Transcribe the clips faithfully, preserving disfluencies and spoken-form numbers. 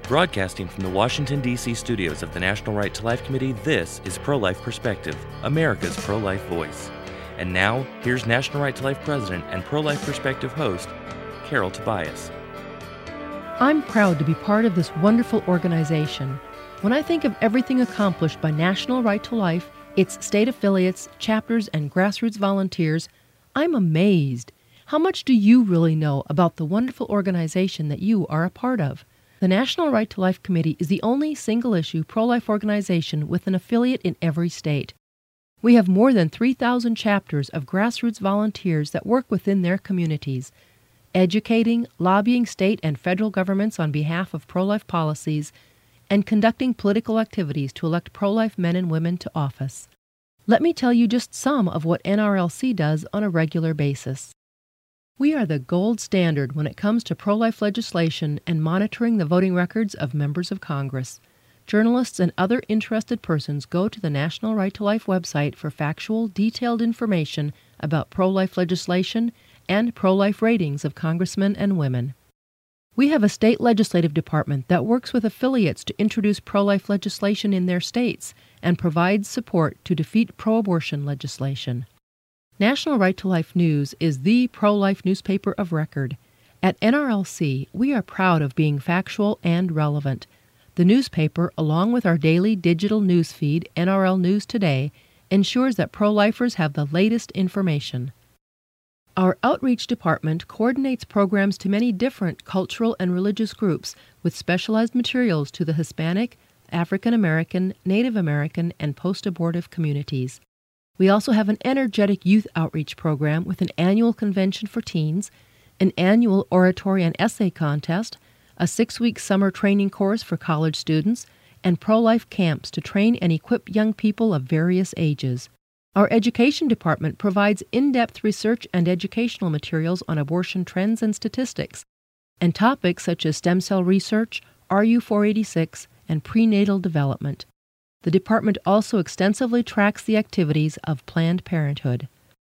Broadcasting from the Washington, D C studios of the National Right to Life Committee, this is Pro-Life Perspective, America's pro-life voice. And now, here's National Right to Life President and Pro-Life Perspective host, Carol Tobias. I'm proud to be part of this wonderful organization. When I think of everything accomplished by National Right to Life, its state affiliates, chapters, and grassroots volunteers, I'm amazed. How much do you really know about the wonderful organization that you are a part of? The National Right to Life Committee is the only single-issue pro-life organization with an affiliate in every state. We have more than three thousand chapters of grassroots volunteers that work within their communities, educating, lobbying state and federal governments on behalf of pro-life policies, and conducting political activities to elect pro-life men and women to office. Let me tell you just some of what N R L C does on a regular basis. We are the gold standard when it comes to pro-life legislation and monitoring the voting records of members of Congress. Journalists and other interested persons go to the National Right to Life website for factual, detailed information about pro-life legislation and pro-life ratings of congressmen and women. We have a state legislative department that works with affiliates to introduce pro-life legislation in their states and provides support to defeat pro-abortion legislation. National Right to Life News is the pro-life newspaper of record. At N R L C, we are proud of being factual and relevant. The newspaper, along with our daily digital news feed, N R L News Today, ensures that pro-lifers have the latest information. Our outreach department coordinates programs to many different cultural and religious groups with specialized materials to the Hispanic, African American, Native American, and post-abortive communities. We also have an energetic youth outreach program with an annual convention for teens, an annual oratory and essay contest, a six-week summer training course for college students, and pro-life camps to train and equip young people of various ages. Our education department provides in-depth research and educational materials on abortion trends and statistics, and topics such as stem cell research, R U four eighty-six, and prenatal development. The department also extensively tracks the activities of Planned Parenthood.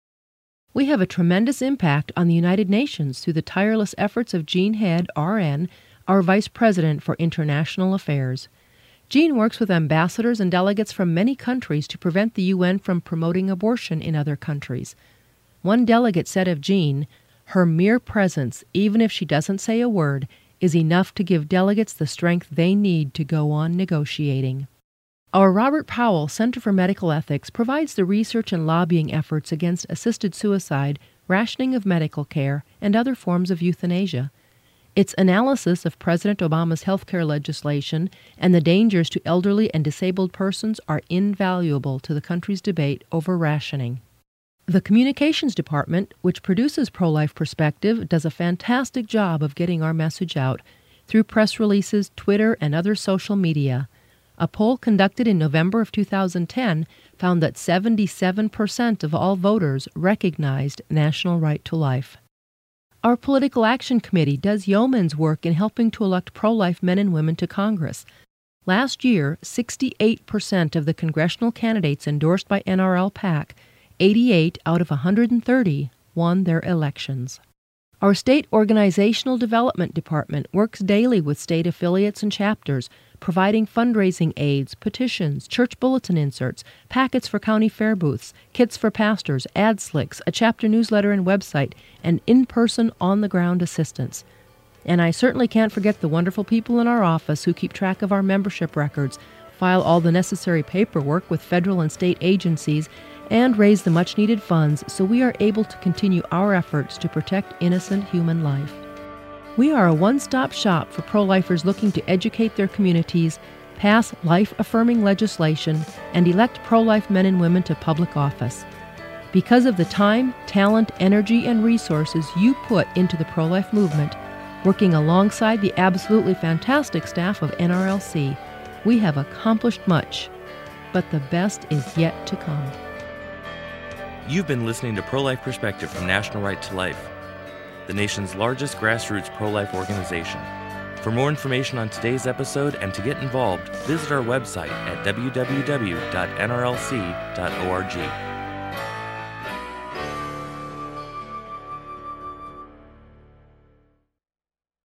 We have a tremendous impact on the United Nations through the tireless efforts of Jean Head, R N, our Vice President for International Affairs. Jean works with ambassadors and delegates from many countries to prevent the U N from promoting abortion in other countries. One delegate said of Jean, "Her mere presence, even if she doesn't say a word, is enough to give delegates the strength they need to go on negotiating." Our Robert Powell Center for Medical Ethics provides the research and lobbying efforts against assisted suicide, rationing of medical care, and other forms of euthanasia. Its analysis of President Obama's healthcare legislation and the dangers to elderly and disabled persons are invaluable to the country's debate over rationing. The Communications Department, which produces Pro-Life Perspective, does a fantastic job of getting our message out through press releases, Twitter, and other social media. A poll conducted in November of two thousand ten found that seventy-seven percent of all voters recognized National Right to Life. Our Political Action Committee does yeoman's work in helping to elect pro-life men and women to Congress. Last year, sixty-eight percent of the congressional candidates endorsed by N R L PAC, eighty-eight out of one hundred thirty, won their elections. Our State Organizational Development Department works daily with state affiliates and chapters, providing fundraising aids, petitions, church bulletin inserts, packets for county fair booths, kits for pastors, ad slicks, a chapter newsletter and website, and in-person, on-the-ground assistance. And I certainly can't forget the wonderful people in our office who keep track of our membership records, file all the necessary paperwork with federal and state agencies, and raise the much-needed funds so we are able to continue our efforts to protect innocent human life. We are a one-stop shop for pro-lifers looking to educate their communities, pass life-affirming legislation, and elect pro-life men and women to public office. Because of the time, talent, energy, and resources you put into the pro-life movement, working alongside the absolutely fantastic staff of N R L C, we have accomplished much, but the best is yet to come. You've been listening to Pro-Life Perspective from National Right to Life, the nation's largest grassroots pro-life organization. For more information on today's episode and to get involved, visit our website at w w w dot n r l c dot org.